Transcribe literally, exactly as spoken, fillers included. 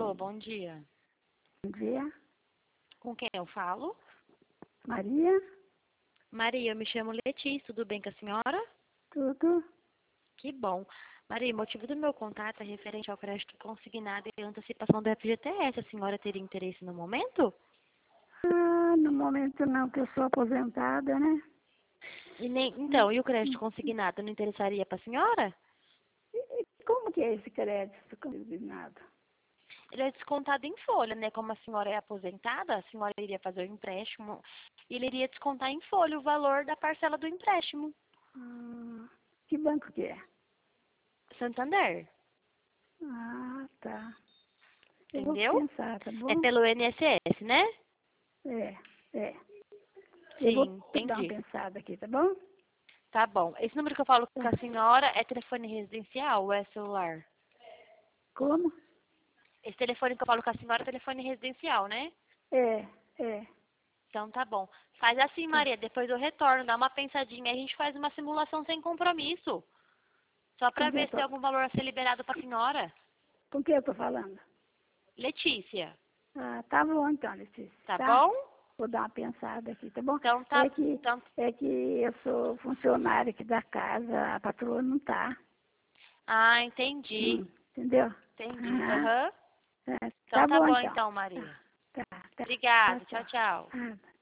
Alô, bom dia. Bom dia. Com quem eu falo? Maria? Maria, eu me chamo Letícia, tudo bem com a senhora? Tudo? Que bom. Maria, o motivo do meu contato é referente ao crédito consignado e antecipação do F G T S. A senhora teria interesse no momento? Ah, no momento não, que eu sou aposentada, né? E nem, então, e o crédito consignado não interessaria para a senhora? E, e como que é esse crédito consignado? Ele é descontado em folha, né? Como a senhora é aposentada, a senhora iria fazer o empréstimo e ele iria descontar em folha o valor da parcela do empréstimo. Ah, que banco que é? Santander, Ah, tá. Eu vou entendeu? pensar, tá É bom? pelo I N S S, né? É, é. Eu vou Sim, dar uma entendi. pensada aqui, tá bom? Tá bom. Esse número que eu falo com Tá. a senhora é telefone residencial ou é celular? Como? Esse telefone que eu falo com a senhora é telefone residencial, né? É, é. Então tá bom. Faz assim, Tá. Maria, depois eu retorno, dá uma pensadinha, a gente faz uma simulação sem compromisso. Só Com pra quem eu ver se tô, tem algum valor a ser liberado pra senhora. com quem eu tô falando? Letícia, Ah, tá bom então, Letícia, tá tá? bom? Vou dar uma pensada aqui, tá bom? Então tá. É que, Então, é que eu sou funcionária aqui da casa, a patroa não tá. ah, entendi. Hum, entendeu? Entendi. Aham. Aham. É, Então tá tá bom bom então. então, Tá, Maria. tá, tá. Tchau, Obrigada. Tchau, tchau. tchau. Ah,